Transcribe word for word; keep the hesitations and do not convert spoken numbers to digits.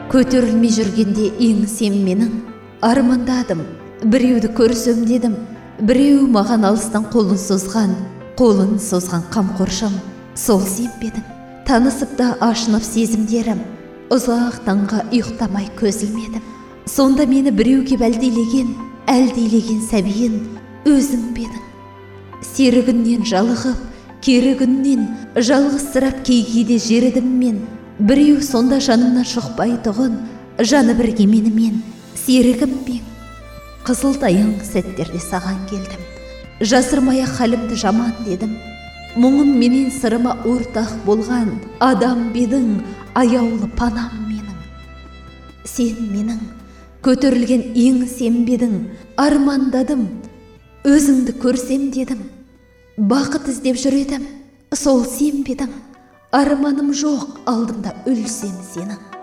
Көтерілмей жүргенде еңсем менің, армандадым, біреуді көрсем дедім. Біреу маған алыстан қолын созған, қолын созған қамқоршым. Сол сен бе едің, танысып та ашынып сезімдерім. Ұзақ таңға ұйықтамай көз ілмедім. Сонда мені біреу кеп әлдилеген, әлдилеген сәбиін өзің бе едің. Серігіннен жалығып, керігіннен жалғызсырап кей-кейде жерідім мен. Біреу сонда жанымнан шықпай тұғын, жаны бірге менімен, серігім бең. Қызылтаяң сәттерде саған келдім. Жасырмай-ақ халімді жаман дедім. Мұңым менен сырыма ортақ болған адам бедің, аяулы панам менің. Сен менің көтерілген еңсем бедің, армандадым, өзіңді көрсем дедім. Бақыт іздеп жүредім, сол сен бедің. Арманым жоқ, алдымда өлсем сенің.